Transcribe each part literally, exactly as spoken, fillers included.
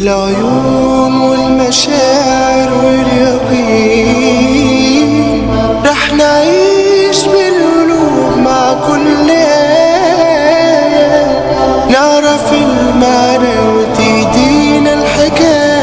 بالعيون والمشاعر واليقين رح نعيش بالقلوب مع كل آية نعرف المعنى وتهدينا الحكاية.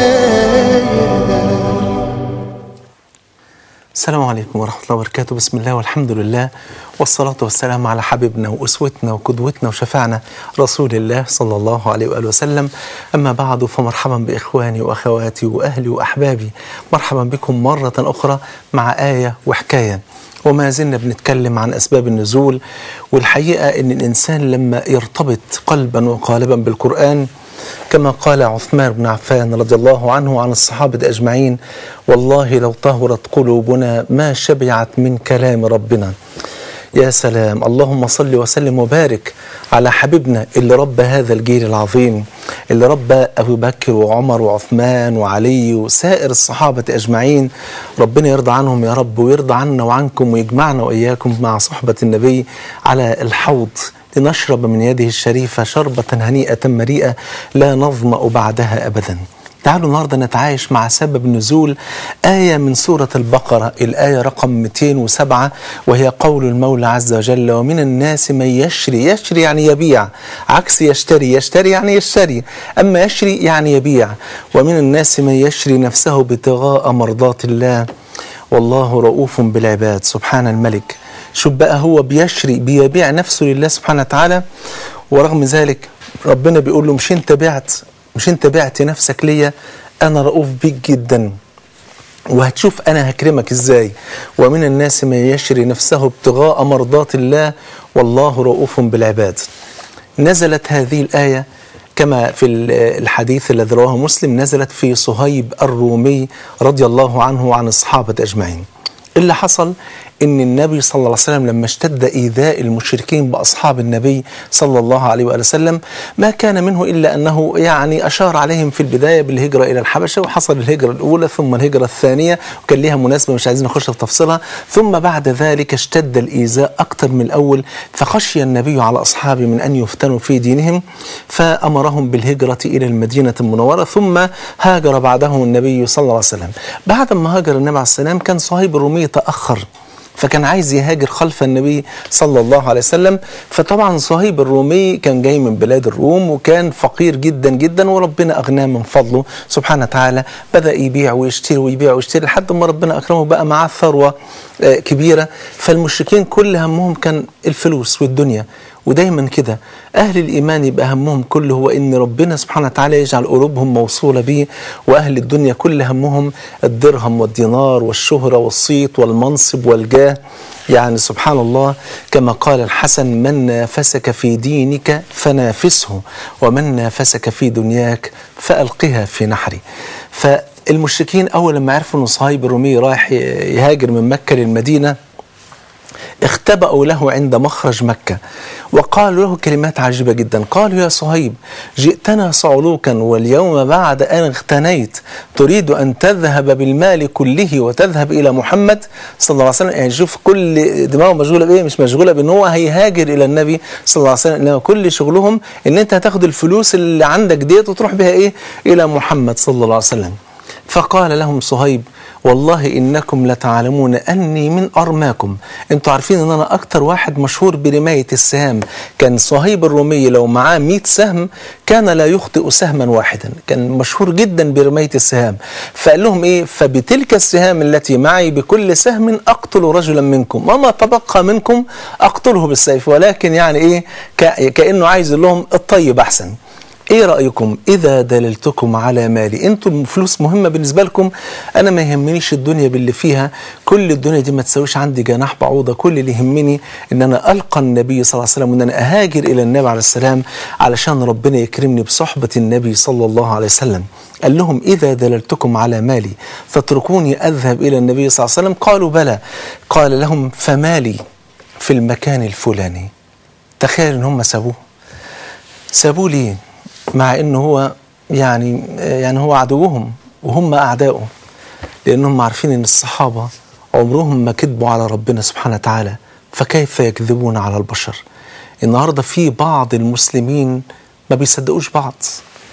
السلام عليكم ورحمة الله وبركاته. بسم الله والحمد لله والصلاة والسلام على حبيبنا وأسوتنا وقدوتنا وشفعنا رسول الله صلى الله عليه وآله وسلم. أما بعد، فمرحبا بإخواني وأخواتي وأهلي وأحبابي، مرحبا بكم مرة أخرى مع آية وحكاية. وما زلنا بنتكلم عن أسباب النزول، والحقيقة أن الإنسان لما يرتبط قلبا وقالبا بالقرآن كما قال عثمان بن عفان رضي الله عنه عن الصحابة أجمعين: والله لو طهرت قلوبنا ما شبعت من كلام ربنا. يا سلام، اللهم صل وسلم وبارك على حبيبنا اللي ربى هذا الجيل العظيم، اللي ربى أبو بكر وعمر وعثمان وعلي وسائر الصحابة أجمعين. ربنا يرضى عنهم يا رب، ويرضى عنا وعنكم، ويجمعنا وإياكم مع صحبة النبي على الحوض لنشرب من يده الشريفة شربة هنيئة مريئة لا نظمأ بعدها أبدا. تعالوا النهاردة نتعايش مع سبب نزول آية من سورة البقرة، الآية رقم مئتين وسبعة، وهي قول المولى عز وجل: ومن الناس من يشري. يشري يعني يبيع، عكس يشتري. يشتري يعني يشتري، أما يشري يعني يبيع. ومن الناس من يشري نفسه ابتغاء مرضات الله والله رؤوف بالعباد. سبحان الملك. شوف بقى، هو بيشري بيبيع نفسه لله سبحانه وتعالى، ورغم ذلك ربنا بيقول له: مش انت بعت مش انت بعت نفسك ليا، انا رؤوف بيك جدا وهتشوف انا هكرمك ازاي. ومن الناس من يشري نفسه ابتغاء مرضات الله والله رؤوف بالعباد. نزلت هذه الآية كما في الحديث الذي رواه مسلم، نزلت في صهيب الرومي رضي الله عنه وعن الصحابة أجمعين. اللي حصل إن النبي صلى الله عليه وسلم لما اشتد إيذاء المشركين بأصحاب النبي صلى الله عليه وآله وسلم، ما كان منه إلا أنه يعني أشار عليهم في البداية بالهجرة إلى الحبشة، وحصل الهجرة الأولى ثم الهجرة الثانية، وكان لها مناسبة مش عايزين نخش في تفصيلها. ثم بعد ذلك اشتد الإيذاء أكثر من الأول، فخشي النبي على أصحابه من أن يفتنوا في دينهم، فأمرهم بالهجرة إلى المدينة المنورة. ثم هاجر بعدهم النبي صلى الله عليه وسلم. بعد ما هاجر النبي عليه السلام كان صهيب الرومي تأخر، فكان عايز يهاجر خلف النبي صلى الله عليه وسلم. فطبعا صهيب الرومي كان جاي من بلاد الروم وكان فقير جدا جدا، وربنا أغناه من فضله سبحانه وتعالى. بدأ يبيع ويشتري ويبيع ويشتري لحد ما ربنا أكرمه بقى معاه ثروة كبيرة. فالمشركين كل همهم كان الفلوس والدنيا، ودايما كده أهل الإيمان يبقى همهم كله هو إن ربنا سبحانه وتعالى يجعل قلوبهم موصولة به، وأهل الدنيا كل همهم الدرهم والدينار والشهرة والصيت والمنصب والجاه. يعني سبحان الله، كما قال الحسن: من نافسك في دينك فنافسه، ومن نافسك في دنياك فألقها في نحري. فالمشركين أول ما عرفوا أن صهيب الرومي رايح يهاجر من مكة للمدينة، اختبأوا له عند مخرج مكة وقالوا له كلمات عجيبة جدا. قالوا: يا صهيب، جئتنا صعلوكا واليوم بعد أن اغتنيت تريد أن تذهب بالمال كله وتذهب إلى محمد صلى الله عليه وسلم. يعني شوف كل دماغه مشغولة بإيه؟ مش مشغولة بأن هو هيهاجر إلى النبي صلى الله عليه وسلم، إنما كل شغلهم أن أنت هتاخد الفلوس اللي عندك ديت وتروح بها إيه؟ إلى محمد صلى الله عليه وسلم. فقال لهم صهيب: والله إنكم لتعلمون أني من أرماكم. أنتوا عارفين أن أنا أكتر واحد مشهور برماية السهام. كان صهيب الرومي لو معاه مئة سهم كان لا يخطئ سهما واحدا، كان مشهور جدا برماية السهام. فقال لهم إيه؟ فبتلك السهام التي معي بكل سهم أقتل رجلا منكم، وما تبقى منكم أقتله بالسيف. ولكن يعني إيه؟ كأنه عايز لهم الطيب أحسن. ايه رأيكم اذا دللتكم على مالي؟ انتوا الفلوس مهمة بالنسبة لكم، انا ما يهمنيش الدنيا باللي فيها، كل الدنيا دي ما تسويش عندي جناح بعوضة. كل اللي يهمني ان انا القى النبي صلى الله عليه وسلم، وان انا اهاجر الى النبي عليه السلام علشان ربنا يكرمني بصحبة النبي صلى الله عليه وسلم. قال لهم: اذا دللتكم على مالي تتركوني اذهب الى النبي صلى الله عليه وسلم؟ قالوا: بلى. قال لهم: فمالي في المكان الفلاني. تخيل ان هم سابوه سابوه ليه؟ مع انه هو يعني يعني هو عدوهم وهم اعدائه، لانهم عارفين ان الصحابه عمرهم ما كذبوا على ربنا سبحانه وتعالى، فكيف يكذبون على البشر؟ النهارده في بعض المسلمين ما بيصدقوش بعض.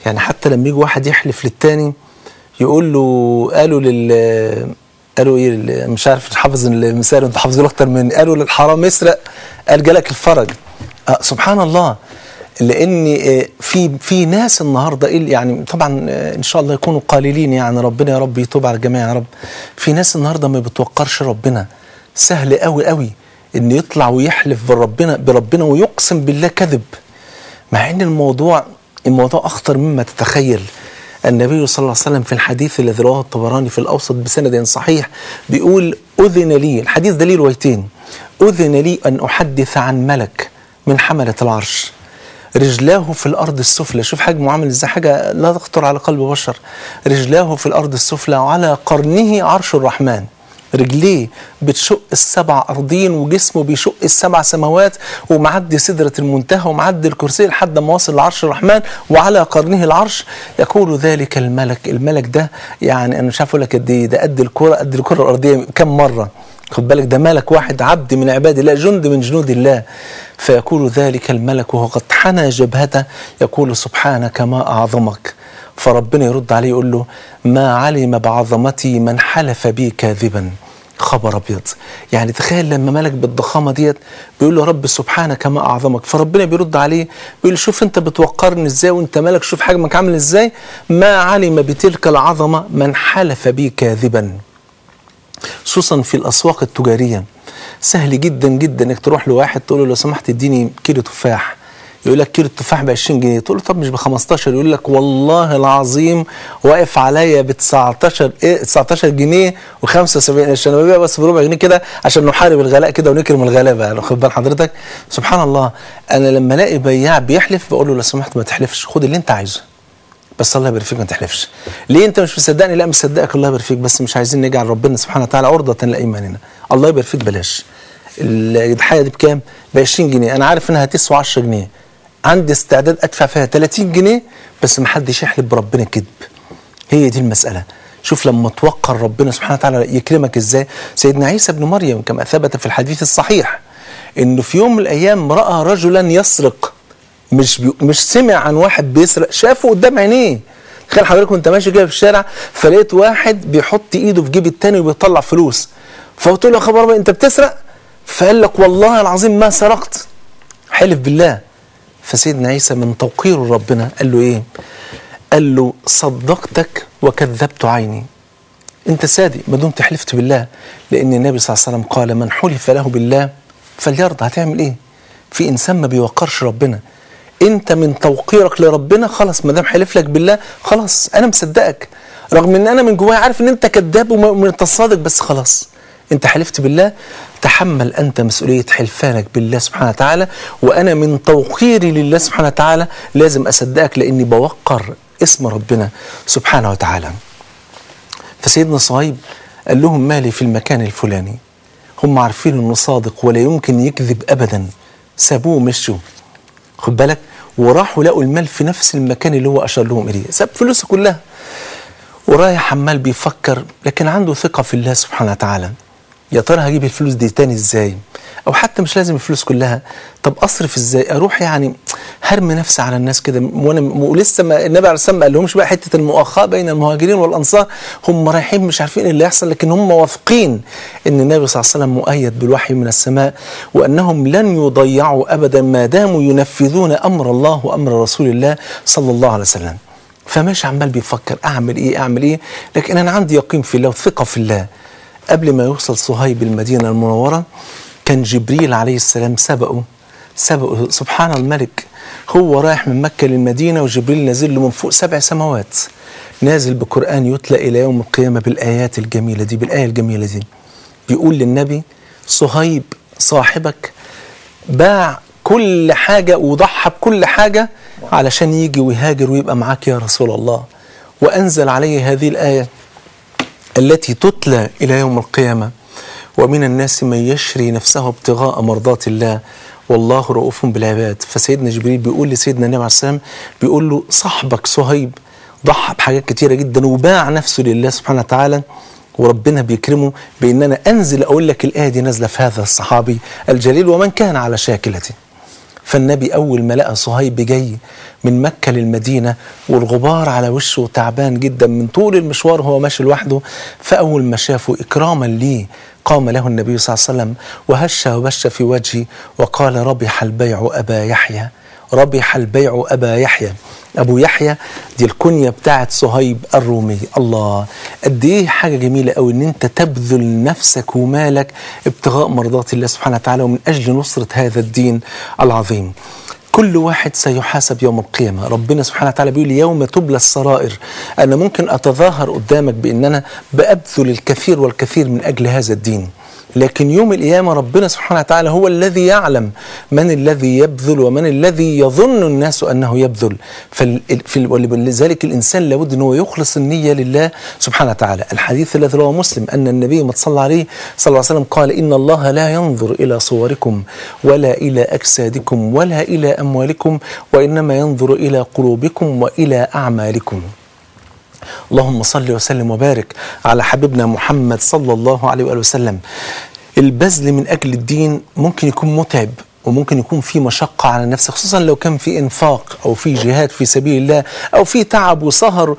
يعني حتى لما يجي واحد يحلف للتاني يقول له، قالوا لل قالوا ايه لل- مش عارف حافظ المثال، انت حافظه اكتر مني، قالوا للحرام يسرق قال جالك الفرج. آه سبحان الله. لان آه، في في ناس النهارده ايه يعني، طبعا آه، ان شاء الله يكونوا قليلين يعني، ربنا يا رب يتوب على الجميع يا رب. في ناس النهارده ما بتوقرش ربنا، سهل قوي قوي ان يطلع ويحلف بربنا بربنا ويقسم بالله كذب، مع ان الموضوع الموضوع اخطر مما تتخيل. النبي صلى الله عليه وسلم في الحديث الذي رواه الطبراني في الأوسط بسند صحيح بيقول: أذن لي، الحديث ده ليه روايتين، أذن لي أن أحدث عن ملك من حملة العرش رجلاه في الأرض السفلى. شوف حجمه عامل ازاي، حاجة لا تخطر على قلب بشر. رجلاه في الأرض السفلى وعلى قرنه عرش الرحمن. رجليه بتشق السبع أرضين وجسمه بيشق السبع سماوات ومعدي سدرة المنتهى ومعدي الكرسي لحد ما واصل لعرش الرحمن وعلى قرنه العرش. يقول ذلك الملك، الملك ده يعني أنا مش عارف أقول لك قد إيه، ده قد الكرة، قد الكرة الأرضية كم مرة. خد بالك ده ملك واحد، عبد من عباد الله، جند من جنود الله. فيقول ذلك الملك وهو قد حنى جبهته يقول: سبحانك ما أعظمك. فربنا يرد عليه يقول له: ما علم بعظمتي من حلف بي كاذبا. خبر ابيض. يعني تخيل لما ملك بالضخامه ديت بيقول له: رب سبحانك ما اعظمك، فربنا بيرد عليه بيقول له: شوف انت بتوقرني ازاي وانت ملك، شوف حجمك عامل ازاي. ما علم بتلك العظمه من حلف بي كاذبا. خصوصا في الاسواق التجاريه سهل جدا جدا انك تروح لواحد تقول له: لو سمحت اديني كيلو تفاح. يقول لك كيلو التفاح ب عشرين جنيه، تقول له: طب مش ب خمستاشر. يقول لك: والله العظيم واقف عليا ب تسعتاشر ايه تسعتاشر جنيه وخمسة وسبعين قرش، انا ببيع بس بربع جنيه كده عشان نحارب الغلاء كده ونكرم الغلابه. يعني خد بال حضرتك سبحان الله. انا لما الاقي بياع بيحلف بقول له: لو سمحت ما تحلفش، خد اللي انت عايزه بس الله يبارك فيك ما تحلفش. ليه انت مش مصدقني؟ لا مصدقك الله يبارك فيك، بس مش عايزين نجعل ربنا سبحانه وتعالى عرضه لايماننا. الله يبارك فيك بلاش. الضحايه دي بكام؟ ب عشرين جنيه، انا عارف انها هتسوى عشرة جنيه، عندي استعداد ادفع فيها تلاتين جنيه بس ما حدش يحلف بربنا كذب. هي دي المساله. شوف لما توقر ربنا سبحانه وتعالى يكرمك ازاي. سيدنا عيسى ابن مريم كما ثبت في الحديث الصحيح انه في يوم من الايام راى رجلا يسرق، مش بي... مش سمع عن واحد بيسرق، شافه قدام عينيه. تخيل حضرتك وانت ماشي كده في الشارع فلقيت واحد بيحط ايده في جيب التاني وبيطلع فلوس، فقلت له: يا خبر بقى انت بتسرق؟ فقال لك: والله العظيم ما سرقت، حلف بالله. فسيدنا عيسى من توقير ربنا قال له ايه؟ قال له: صدقتك وكذبت عيني. انت صادق ما دمت حلفت بالله، لان النبي صلى الله عليه وسلم قال: من حلف له بالله فليرضى. هتعمل ايه؟ في انسان ما بيوقرش ربنا. انت من توقيرك لربنا خلاص، ما دام حلف لك بالله خلاص انا مصدقك، رغم ان انا من جوايا عارف ان انت كذاب وانت صادق، بس خلاص انت حلفت بالله، تحمل انت مسؤوليه حلفانك بالله سبحانه وتعالى، وانا من توقيري لله سبحانه وتعالى لازم اصدقك لاني بوقر اسم ربنا سبحانه وتعالى. فسيدنا صهيب قال لهم: مالي في المكان الفلاني. هم عارفين انه صادق ولا يمكن يكذب ابدا، سابوه ومشوا. خد بالك، وراحوا لقوا المال في نفس المكان اللي هو اشار لهم اليه، ساب فلوسه كلها ورايح عمال بيفكر، لكن عنده ثقه في الله سبحانه وتعالى. يا ترى هجيب الفلوس دي تاني ازاي؟ او حتى مش لازم الفلوس كلها، طب اصرف ازاي؟ اروح يعني هرمي نفسي على الناس كده وانا ولسه ما النبي عليه الصلاه والسلام ما قالهمش بقى حته المؤاخاه بين المهاجرين والانصار، هم رايحين مش عارفين ايه اللي يحصل، لكن هم واثقين ان النبي صلى الله عليه وسلم مؤيد بالوحي من السماء، وانهم لن يضيعوا ابدا ما داموا ينفذون امر الله وامر رسول الله صلى الله عليه وسلم. فماشي عمال بيفكر اعمل ايه اعمل ايه، لكن انا عندي يقين في الله وثقه في الله. قبل ما يوصل صهيب المدينه المنوره كان جبريل عليه السلام سبقه سبقه سبحان الملك. هو رايح من مكة للمدينة وجبريل نازل له من فوق سبع سماوات، نازل بقرآن يتلى إلى يوم القيامة بالآيات الجميلة دي، بالآية الجميلة دي. بيقول للنبي: صهيب صاحبك باع كل حاجة وضحى بكل حاجة علشان يجي ويهاجر ويبقى معاك يا رسول الله، وأنزل عليه هذه الآية التي تتلى إلى يوم القيامة: ومن الناس من يشري نفسه ابتغاء مرضات الله والله رؤوف بالعباد. فسيدنا جبريل بيقول لسيدنا النبي عليه السلام، بيقول له: صاحبك صهيب ضحى بحاجات كتيرة جدا وباع نفسه لله سبحانه وتعالى، وربنا بيكرمه بأن أنا أنزل أقول لك الآية دي نازلة في هذا الصحابي الجليل ومن كان على شاكلته. فالنبي أول ما لقى صهيب جاي من مكة للمدينة والغبار على وشه تعبان جدا من طول المشوار هو ماشي لوحده. فأول ما شافه إكراما ليه قام له النبي صلى الله عليه وسلم وهش وبش في وجهه وقال ربح البيع أبا يحيى، ربح البيع أبا يحيى. أبو يحيى دي الكنية بتاعت صهيب الرومي. الله، قد إيه حاجة جميلة أوي إن أنت تبذل نفسك ومالك ابتغاء مرضات الله سبحانه وتعالى ومن أجل نصرة هذا الدين العظيم. كل واحد سيحاسب يوم القيامة. ربنا سبحانه وتعالى بيقول يوم تبلى السرائر. أنا ممكن أتظاهر قدامك بأن أنا بأبذل الكثير والكثير من أجل هذا الدين، لكن يوم القيامة ربنا سبحانه وتعالى هو الذي يعلم من الذي يبذل ومن الذي يظن الناس أنه يبذل. فلذلك الإنسان لابد أنه يخلص النية لله سبحانه وتعالى. الحديث الذي رواه مسلم أن النبي ما صلى عليه صلى الله عليه وسلم قال إن الله لا ينظر إلى صوركم ولا إلى أجسادكم ولا إلى أموالكم وإنما ينظر إلى قلوبكم وإلى أعمالكم. اللهم صل وسلم وبارك على حبيبنا محمد صلى الله عليه وآله وسلم. البذل من أجل الدين ممكن يكون متعب وممكن يكون في مشقة على النفس، خصوصا لو كان في إنفاق أو في جهاد في سبيل الله أو في تعب وسهر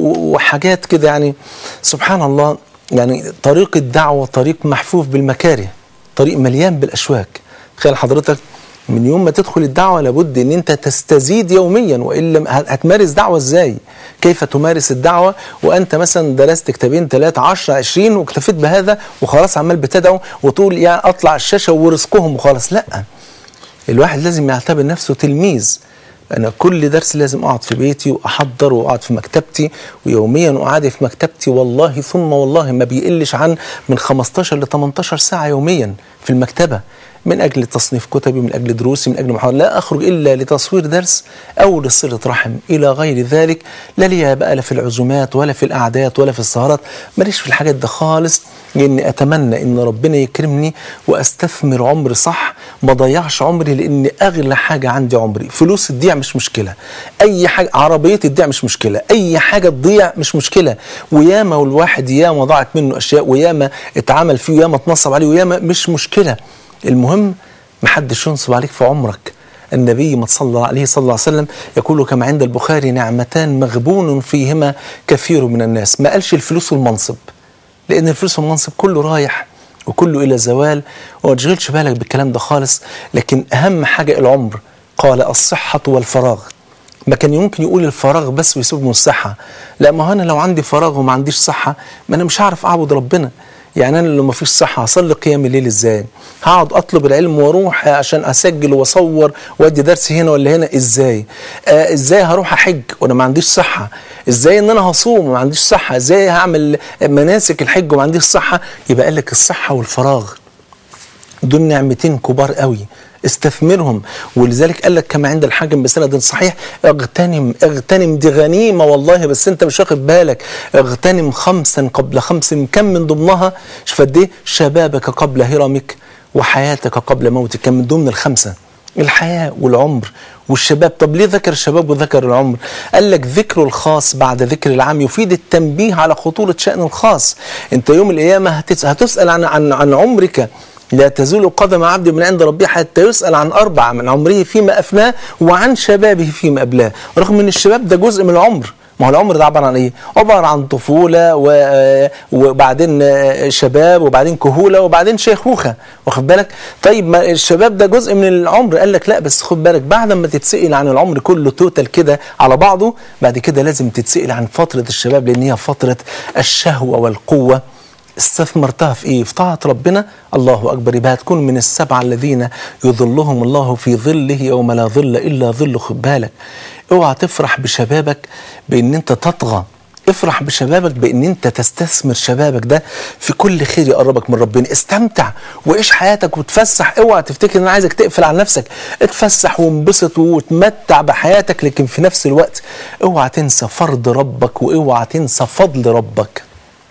وحاجات كده. يعني سبحان الله، يعني طريق الدعوة طريق محفوف بالمكاره، طريق مليان بالأشواك. تخيل حضرتك من يوم ما تدخل الدعوة لابد ان انت تستزيد يوميا، وإلا هتمارس دعوة ازاي؟ كيف تمارس الدعوة وانت مثلا درست كتابين ثلاثة عشر عشرين واكتفيت بهذا وخلاص عمال بتدعو وتقول يعني اطلع الشاشة ورزقهم وخلاص؟ لا، الواحد لازم يعتبر نفسه تلميذ. أنا كل درس لازم أقعد في بيتي وأحضر وأقعد في مكتبتي ويوميا أقعد في مكتبتي، والله ثم والله ما بيقلش عن من خمستاشر ل تمنتاشر ساعة يوميا في المكتبة، من أجل تصنيف كتبي، من أجل دروسي، من أجل محاضرة. لا أخرج إلا لتصوير درس أو لصلة رحم إلى غير ذلك. لا لي بقى لا في العزومات ولا في الأعداد ولا في السهرات، ماليش في الحاجات ده خالص، لأني أتمنى إن ربنا يكرمني وأستثمر عمري صح، ما ضيعش عمري، لأن أغلى حاجة عندي عمري. فلوس تضيع مش مشكلة، أي حاجة، عربية تضيع مش مشكلة، أي حاجة تضيع مش مشكلة. وياما والواحد ياما ضاعت منه أشياء، وياما اتعمل فيه، وياما اتنصب عليه، وياما مش مشكلة. المهم محدش ينصب عليك في عمرك. النبي ما صلى عليه صلى الله عليه وسلم يقول كما عند البخاري نعمتان مغبون فيهما كثير من الناس. ما قالش الفلوس والمنصب، لأن الفلوس والمنصب كله رايح وكله إلى زوال، وما تشغلش بالك بالكلام ده خالص. لكن أهم حاجة العمر. قال الصحة والفراغ. ما كان يمكن يقول الفراغ بس ويسيب من الصحة. لا، ما هو أنا لو عندي فراغ وما عنديش صحة ما أنا مش هعرف أعبد ربنا. يعني أنا لو ما فيش صحة هصلي قيام الليل إزاي؟ هقعد أطلب العلم وأروح عشان أسجل وأصور وأدي درس هنا ولا هنا إزاي؟ آه إزاي هروح أحج وأنا ما عنديش صحة؟ إزاي إن أنا هصوم وما عنديش صحة؟ إزاي هعمل مناسك الحج وما عنديش صحة؟ يبقى قال لك الصحة والفراغ دول نعمتين كبار قوي، استثمرهم. ولذلك قال لك كما عند الحاكم بسند صحيح اغتنم اغتنم دي غنيمه والله، بس انت مش واخد بالك. اغتنم خمسا قبل خمس، كم من ضمنها؟ شوف قد ايه، شبابك قبل هرمك وحياتك قبل موتك. كان من ضمن الخمسه الحياه والعمر والشباب. طب ليه ذكر الشباب وذكر العمر؟ قال لك ذكر الخاص بعد ذكر العام يفيد التنبيه على خطوره شأن الخاص. انت يوم القيامه هتسأل عن عن عن عمرك. لا تزول قدم عبد من عند ربه حتى يسأل عن أربع: من عمره فيما أفناه وعن شبابه فيما أبلاه. رغم أن الشباب ده جزء من العمر. ما هو العمر ده عبارة عن إيه؟ عبارة عن طفولة وبعدين شباب وبعدين كهولة وبعدين شيخوخة، واخد بالك؟ طيب ما الشباب ده جزء من العمر. قال لك لا، بس خد بالك بعد ما تتسئل عن العمر كله توتال كده على بعضه، بعد كده لازم تتسئل عن فترة الشباب، لأن هي فترة الشهوة والقوة. استثمرتها في ايه؟ في طاعة ربنا. الله اكبر، يبقى هتكون من السبعة الذين يظلهم الله في ظله يوم لا ظل الا ظله. خد بالك، اوعى تفرح بشبابك بان انت تطغى، افرح بشبابك بان انت تستثمر شبابك ده في كل خير يقربك من ربنا. استمتع وعيش حياتك وتفسح. اوعى تفتكر ان انا عايزك تقفل على نفسك، اتفسح وانبسط وتمتع بحياتك، لكن في نفس الوقت اوعى تنسى فرض ربك واوعى تنسى فضل ربك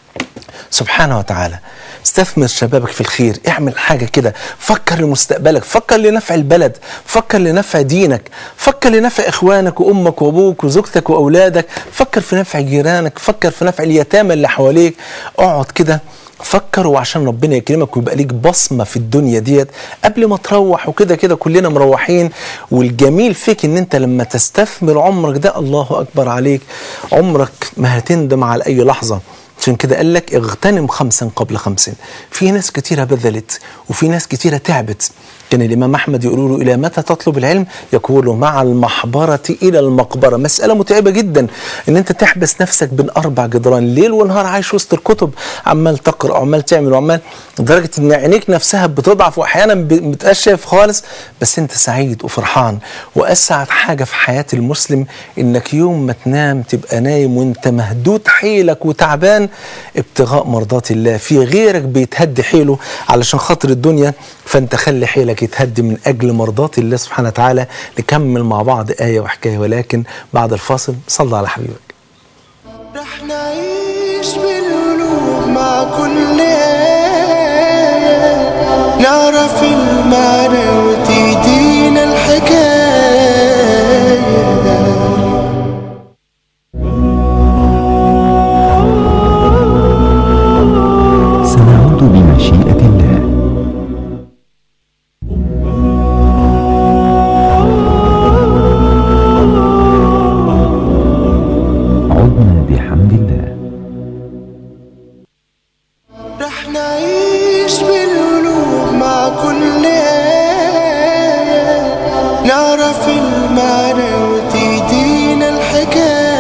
سبحانه وتعالى. استثمر شبابك في الخير، اعمل حاجة كده، فكر لمستقبلك، فكر لنفع البلد، فكر لنفع دينك، فكر لنفع إخوانك وأمك وأبوك وزوجتك وأولادك، فكر في نفع جيرانك، فكر في نفع اليتامى اللي حواليك. اقعد كده فكر وعشان ربنا يكرمك ويبقى ليك بصمة في الدنيا ديت قبل ما تروح، وكده كده كلنا مروحين. والجميل فيك ان انت لما تستثمر عمرك ده، الله اكبر عليك، عمرك ما هتندم على اي لحظة. عشان كده قال لك اغتنم خمسا قبل خمس. في ناس كتيرة بذلت وفي ناس كتيرة تعبت. كان الإمام أحمد يقول له إلى متى تطلب العلم؟ يقول له مع المحبرة إلى المقبرة. مسألة متعبة جدا إن أنت تحبس نفسك بين أربع جدران ليل ونهار، عايش وسط الكتب، عمال تقرأ وعمال تعمل وعمال، لدرجة إن عينيك نفسها بتضعف وأحيانا بتبقاش شايف خالص، بس أنت سعيد وفرحان. وأسعد حاجة في حياة المسلم إنك يوم ما تنام تبقى نايم وأنت مهدود حيلك وتعبان ابتغاء مرضات الله. في غيرك بيتهد حيله علشان خاطر الدنيا، فأنت خلي حيلك يتهدي من أجل مرضات الله سبحانه وتعالى. نكمل مع بعض آية وحكاية، ولكن بعد الفاصل صلى على حبيبك. رح نعيش بالقلوب مع كل آية، نعرف المعنى وتهدينا الحكاية. سنعود بمشيئة الله. عدنا بحمد الله. رح نعيش بالقلوب مع كل آية، نعرف المعنى وتهدينا الحكاية.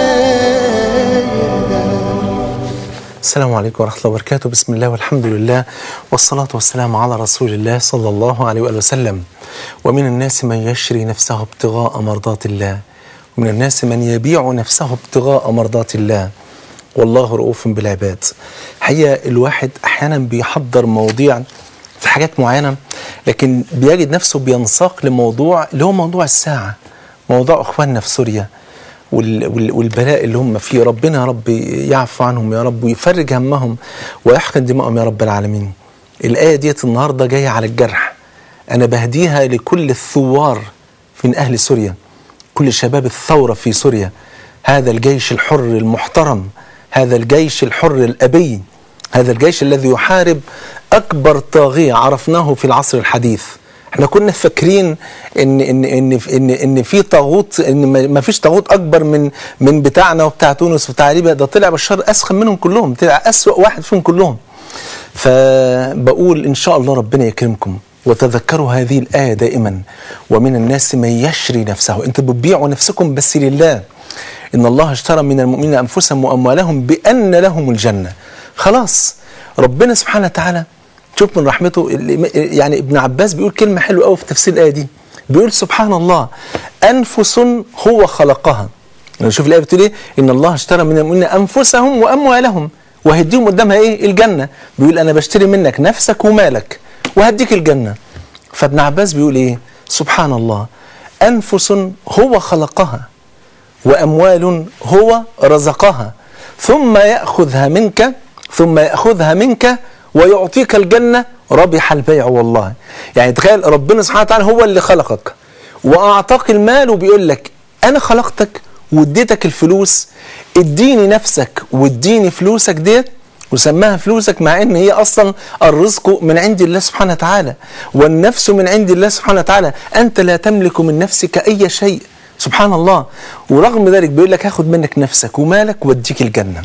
السلام عليكم ورحمة الله وبركاته. بسم الله والحمد لله والصلاة والسلام على رسول الله صلى الله عليه وآله وسلم. ومن الناس من يشري نفسه ابتغاء مرضات الله، ومن الناس من يبيع نفسه ابتغاء مرضات الله، والله رؤوف بالعباد. حقيقة الواحد أحيانا بيحضر مواضيع في حاجات معينة، لكن بيجد نفسه بينساق لموضوع اللي هو موضوع الساعة، موضوع أخواننا في سوريا والبلاء اللي هم فيه. ربنا يا رب يعفو عنهم يا رب ويفرج همهم ويحقن دمائهم يا رب العالمين. الآية ديت النهاردة جاية على الجرح، أنا بهديها لكل الثوار من أهل سوريا، كل شباب الثورة في سوريا، هذا الجيش الحر المحترم، هذا الجيش الحر الأبي، هذا الجيش الذي يحارب أكبر طاغية عرفناه في العصر الحديث. احنا كنا فاكرين ان ان ان ان ان في طاغوت، ان ما فيش طاغوت اكبر من من بتاعنا وبتاع تونس وبتاع ليبيا. ده طلع بشار اسخن منهم كلهم، طلع اسوأ واحد فيهم كلهم. فبقول ان شاء الله ربنا يكرمكم وتذكروا هذه الآية دائما. ومن الناس من يشري نفسه، انت بتبيعوا نفسكم بس لله. ان الله اشترى من المؤمنين انفسهم واموالهم بان لهم الجنة. خلاص ربنا سبحانه وتعالى شوف من رحمته. يعني ابن عباس بيقول كلمة حلوة قوي في تفسير الآية دي، بيقول سبحان الله أنفس هو خلقها. نشوف الآية بتقول إيه؟ إن الله اشترى من المؤمنين أنفسهم وأموالهم وهديهم قدامها إيه؟ الجنة. بيقول أنا بشتري منك نفسك ومالك وهديك الجنة. فابن عباس بيقول إيه؟ سبحان الله أنفس هو خلقها وأموال هو رزقها ثم يأخذها منك ثم يأخذها منك ويعطيك الجنة، ربح البيع والله. يعني تخيل ربنا سبحانه وتعالى هو اللي خلقك وأعطاك المال، وبيقول لك أنا خلقتك واديتك الفلوس، اديني نفسك واديني فلوسك ديت، وسماها فلوسك مع ان هي اصلا الرزق من عند الله سبحانه وتعالى والنفس من عند الله سبحانه وتعالى. انت لا تملك من نفسك اي شيء سبحان الله، ورغم ذلك بيقول لك هاخد منك نفسك ومالك واديك الجنة.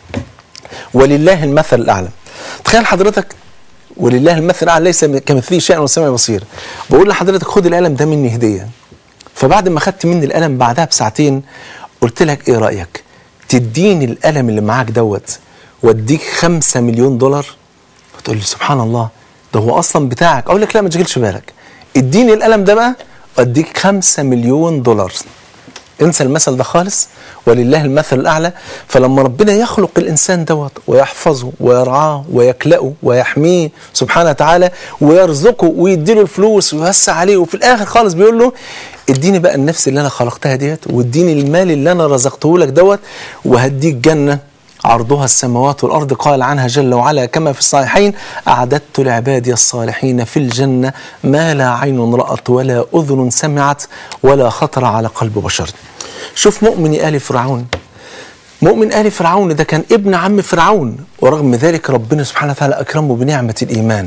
ولله المثل الأعلى. تخيل حضرتك ولله المثل الأعلى ليس كمثله شيء والسميع بصير. بقول لحضرتك خد القلم ده مني هدية. فبعد ما خدت مني القلم بعدها بساعتين قلت لك ايه رأيك تديني القلم اللي معاك دوت واديك خمسة مليون دولار؟ تقول لي سبحان الله ده هو اصلا بتاعك. اقول لك لا ما تشغلش بالك، اديني القلم ده بقى واديك خمسة مليون دولار. انسى المثل ده خالص، ولله المثل الأعلى. فلما ربنا يخلق الإنسان دوت ويحفظه ويرعاه ويكلأه ويحميه سبحانه وتعالى ويرزقه ويديله الفلوس ويوسع عليه، وفي الآخر خالص بيقول له اديني بقى النفس اللي أنا خلقتها ديت واديني المال اللي أنا رزقته لك دوت وهديك جنة عرضها السماوات والأرض. قال عنها جل وعلا كما في الصحيحين أعددت لعبادي الصالحين في الجنة ما لا عين رأت ولا أذن سمعت ولا خطر على قلب بشر. شوف مؤمن آل فرعون مؤمن آل فرعون ده كان ابن عم فرعون، ورغم ذلك ربنا سبحانه وتعالى أكرمه بنعمة الإيمان.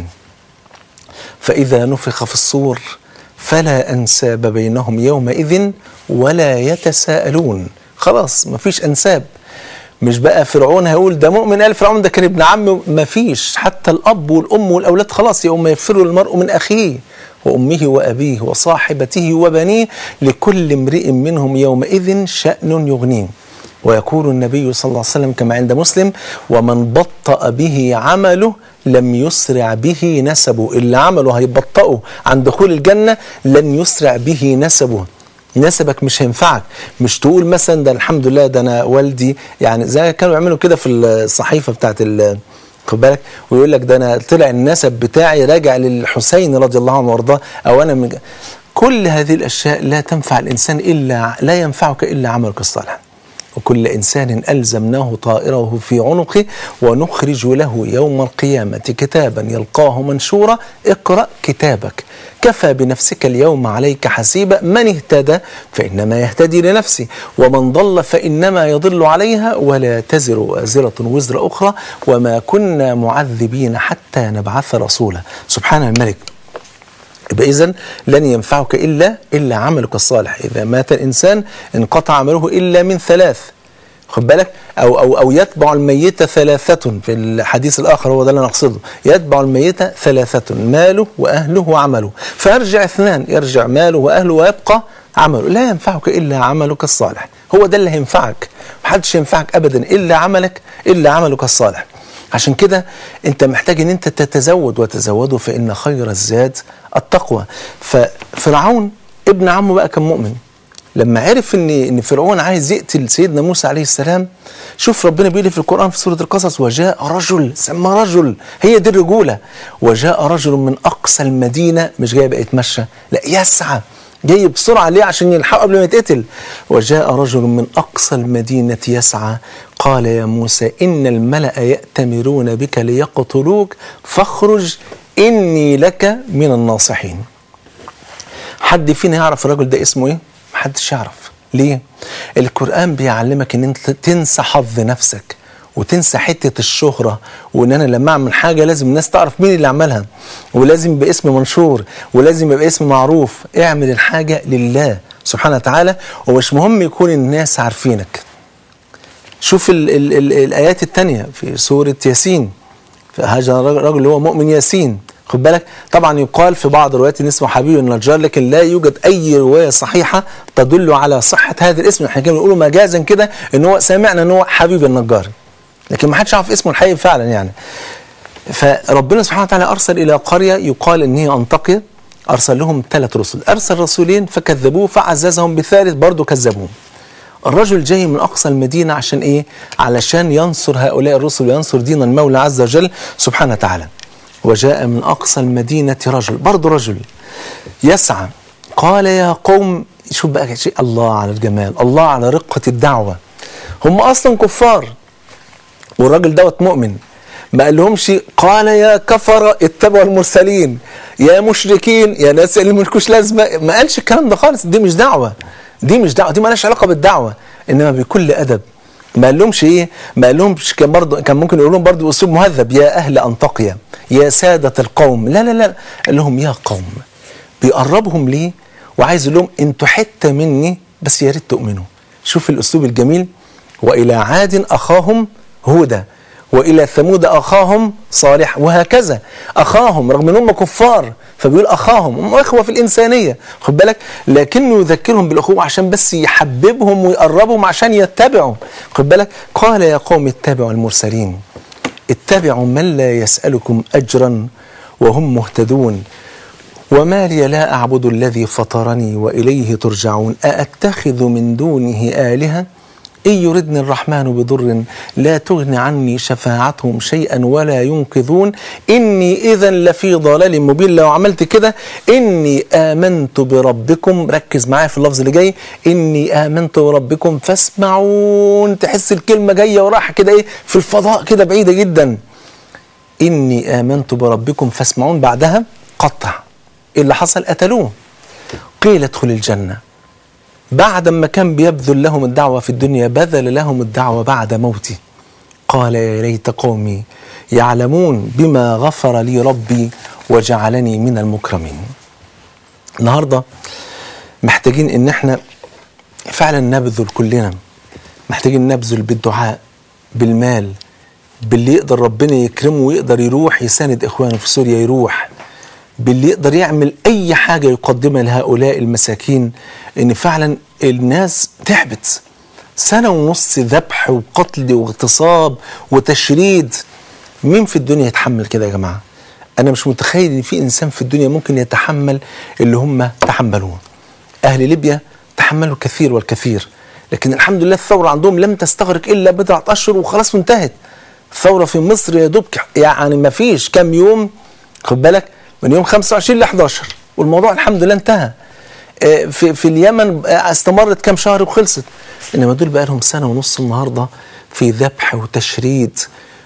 فإذا نفخ في الصور فلا أنساب بينهم يومئذ ولا يتساءلون. خلاص مفيش أنساب، مش بقى فرعون هيقول ده مؤمن آل فرعون ده كان ابن عم، مفيش. حتى الأب والأم والأولاد خلاص، يوم يفر المرء من أخيه وأمه وأبيه وصاحبته وبنيه لكل امرئ منهم يومئذ شأن يغنيه. ويقول النبي صلى الله عليه وسلم كما عند مسلم: ومن بطأ به عمله لم يسرع به نسبه. اللي عمله هيبطئه عن دخول الجنة لن يسرع به نسبه. نسبك مش هينفعك، مش تقول مثلا ده الحمد لله ده انا والدي، يعني زي كانوا يعملوا كده في الصحيفه بتاعت خد بالك، ويقول لك ده انا طلع النسب بتاعي راجع للحسين رضي الله عنه وارضاه، او انا من كل هذه الاشياء لا تنفع الانسان الا لا ينفعك الا عملك الصالح. وكل إنسان ألزمناه طائره في عنقه ونخرج له يوم القيامة كتابا يلقاه منشورا اقرأ كتابك كفى بنفسك اليوم عليك حسيبا من اهتدى فإنما يهتدي لنفسه ومن ضل فإنما يضل عليها ولا تزر وازرة وزر أخرى وما كنا معذبين حتى نبعث رسولا. سبحان الملك. يبقى إذن لن ينفعك إلا إلا عملك الصالح. إذا مات الإنسان انقطع عمله إلا من ثلاث، خد بالك، أو أو أو يتبع الميت ثلاثة. في الحديث الآخر هو ده اللي نقصده، يتبع الميت ثلاثة: ماله وأهله وعمله. فيرجع اثنان، يرجع ماله وأهله ويبقى عمله. لا ينفعك إلا عملك الصالح، هو ده اللي هينفعك. محدش ينفعك أبدا إلا عملك إلا عملك الصالح. عشان كده انت محتاج ان انت تتزود، وتزودوا فإن خير الزاد التقوى. ففرعون ابن عمه بقى كان مؤمن، لما عرف ان ان فرعون عايز يقتل سيدنا موسى عليه السلام، شوف ربنا بيقول في القرآن في سورة القصص: وجاء رجل، سمى رجل، هي دي الرجولة. وجاء رجل من أقصى المدينة، مش جاي بقى يتمشى، لا يسعى، جاي بسرعة ليه؟ عشان يلحقه قبل ما يتقتل. وجاء رجل من أقصى المدينة يسعى قال يا موسى إن الملأ يأتمرون بك ليقتلوك فاخرج إني لك من الناصحين. حد فينا يعرف الرجل ده اسمه إيه؟ محدش يعرف. ليه؟ القرآن بيعلمك إن أنت تنسى حظ نفسك وتنسى حتة الشهرة، وإن أنا لما أعمل حاجة لازم الناس تعرف مين اللي عملها، ولازم يبقى اسم منشور، ولازم يبقى اسم معروف. اعمل الحاجة لله سبحانه وتعالى، ومش مهم يكون الناس عارفينك. شوف ال ال ال الآيات التانية في سورة ياسين، هذا الرجل اللي هو مؤمن ياسين، خد بالك. طبعا يقال في بعض الروايات ان اسمه حبيب النجار، لكن لا يوجد اي روايه صحيحه تدل على صحه هذا الاسم. احنا كنا بنقوله مجازا كده ان هو سمعنا ان هو حبيب النجار، لكن ما حدش عارف اسمه الحقيقي فعلا يعني. فربنا سبحانه وتعالى ارسل الى قريه يقال ان هي انطاكيا، ارسل لهم ثلاث رسل، ارسل رسولين فكذبوه فعززهم بثالث برضه كذبوه. الرجل جاي من أقصى المدينة عشان إيه؟ علشان ينصر هؤلاء الرسل وينصر دين المولى عز وجل سبحانه وتعالى. وجاء من أقصى المدينة رجل، برضه رجل يسعى قال يا قوم، شوف بقى شيء، الله على الجمال، الله على رقة الدعوة. هم أصلا كفار والراجل دوت مؤمن، ما قال لهمش قال يا كفر اتبعوا المرسلين، يا مشركين، يا ناس اللي ملكوش لازمة، ما قالش الكلام ده خالص. دي مش دعوة، دي مش دعوة، دي مالهاش علاقة بالدعوة، إنما بكل أدب. ما قال لهمش إيه؟ ما قال لهمش كان برضه، كان ممكن يقول لهم برضه بأسلوب مهذب: يا أهل أنطاكيا، يا سادة القوم. لا لا لا، قال لهم يا قوم، بيقربهم ليه وعايز لهم أنتوا حتة مني بس يا ريت تؤمنوا. شوف الأسلوب الجميل: وإلى عاد أخاهم هودا وإلى ثمود أخاهم صالح، وهكذا أخاهم رغم أنهم كفار، فبيقول أخاهم، هم إخوة في الإنسانية، خد بالك، لكنه يذكرهم بالأخوة عشان بس يحببهم ويقربهم عشان يتبعوا، خد بالك. قال يا قوم اتبعوا المرسلين، اتبعوا من لا يسألكم أجرا وهم مهتدون، وما لي لا أعبد الذي فطرني وإليه ترجعون، أأتخذ من دونه آلهة إن يردني الرحمن بضر لا تغني عني شفاعتهم شيئا ولا ينقذون، إني إذا لفي ضلال مبين. لو عملت كده إني آمنت بربكم، ركز معايا في اللفظ اللي جاي، إني آمنت بربكم فاسمعون. تحس الكلمة جاية وراح كده إيه في الفضاء كده بعيدة جدا. إني آمنت بربكم فاسمعون، بعدها قطع. إيه اللي حصل؟ قتلوه. قيل ادخل الجنة، بعد ما كان بيبذل لهم الدعوة في الدنيا بذل لهم الدعوة بعد موته. قال يا ليت قومي يعلمون بما غفر لي ربي وجعلني من المكرمين. النهاردة محتاجين ان احنا فعلا نبذل كلنا، محتاجين نبذل بالدعاء، بالمال، باللي يقدر ربنا يكرمه ويقدر يروح يساند اخوانه في سوريا، يروح باللي يقدر يعمل اي حاجة يقدمها لهؤلاء المساكين. ان فعلا الناس تعبت، سنة ونص ذبح وقتل واغتصاب وتشريد. مين في الدنيا يتحمل كده يا جماعة؟ انا مش متخيل ان في انسان في الدنيا ممكن يتحمل اللي هم تحملوه. اهل ليبيا تحملوا الكثير والكثير، لكن الحمد لله الثورة عندهم لم تستغرق الا بضعة اشهر وخلاص وانتهت. الثورة في مصر يا دوب يعني ما فيش كام يوم، خد بالك، من يوم خمسة وعشرين ل إحدى عشر والموضوع الحمد لله انتهى. في في اليمن استمرت كام شهر وخلصت، انما دول بقى لهم سنة ونص النهارده في ذبح وتشريد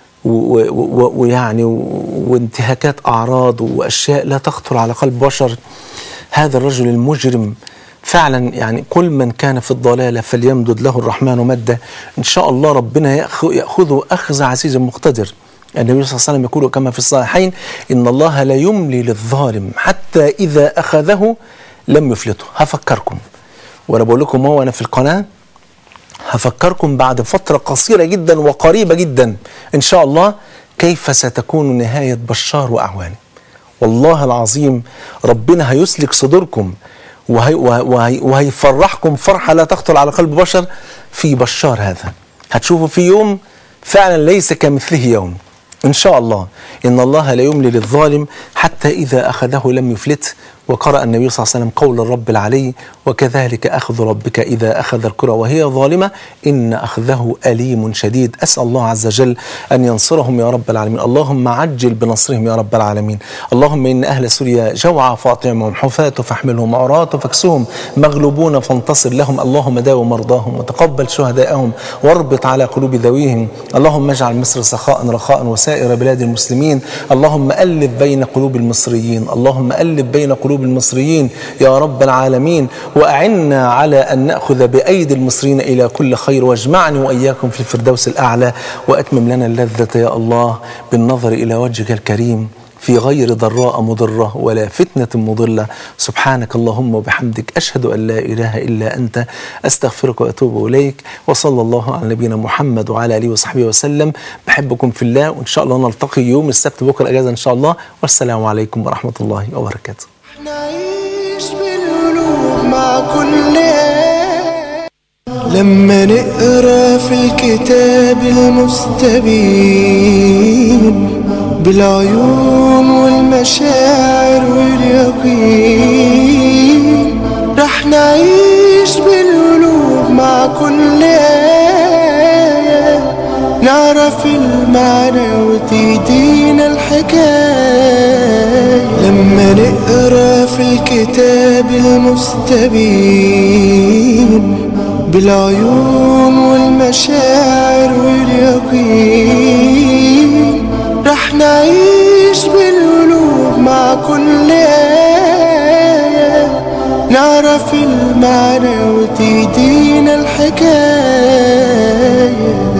ويعني وانتهاكات اعراض واشياء لا تخطر على قلب بشر. هذا الرجل المجرم فعلا يعني كل من كان في الضلالة فليمدد له الرحمن مدا. ان شاء الله ربنا يأخذه اخذ عزيز مقتدر. النبي صلى الله عليه وسلم يقول كما في الصحيحين ان الله لا يملي للظالم حتى اذا اخذه لم يفلته. هفكركم وانا بقول لكم هو انا في القناة، هفكركم بعد فترة قصيرة جدا وقريبة جدا ان شاء الله كيف ستكون نهاية بشار واعوانه. والله العظيم ربنا هيسلك صدوركم وهي وهي وهيفرحكم فرحة لا تخطر على قلب بشر في بشار هذا. هتشوفوا في يوم فعلا ليس كمثله يوم إن شاء الله. إن الله لا يملي للظالم حتى إذا أخذه لم يفلته. وقرأ النبي صلى الله عليه وسلم قول الرب العلي وكذلك أخذ ربك إذا أخذ القرى وهي ظالمة إن أخذه أليم شديد. أسأل الله عز وجل أن ينصرهم يا رب العالمين. اللهم عجل بنصرهم يا رب العالمين. اللهم إن أهل سوريا جوعى فاطعمهم، حفاة فاحملهم، عراة فاكسهم، مغلوبون فانتصر لهم. اللهم داو مرضاهم وتقبل شهداءهم واربط على قلوب ذويهم. اللهم اجعل مصر سخاء رخاء وسائر بلاد المسلمين. اللهم ألف بين قلوب المصريين، اللهم ألف بين قلوب المصريين يا رب العالمين، وأعنا على أن نأخذ بأيدي المصريين إلى كل خير، واجمعني وإياكم في الفردوس الأعلى، وأتمم لنا اللذة يا الله بالنظر إلى وجهك الكريم في غير ضراء مضرة ولا فتنة مضلة. سبحانك اللهم وبحمدك أشهد أن لا إله إلا أنت أستغفرك وأتوب إليك. وصلى الله على نبينا محمد وعلى آله وصحبه وسلم. بحبكم في الله، وإن شاء الله نلتقي يوم السبت بكرة أجازة إن شاء الله. والسلام عليكم ورحمة الله وبركاته. نعيش بالقلوب مع كل آية لما نقرأ في الكتاب المستبين بالعيون والمشاعر واليقين. رح نعيش بالقلوب مع كل آية نعرف المعنى وتهدينا الحكاية لما نقرأ في الكتاب المستبين بالعيون والمشاعر واليقين. رح نعيش بالقلوب مع كل آية نعرف المعنى وتهدينا الحكاية.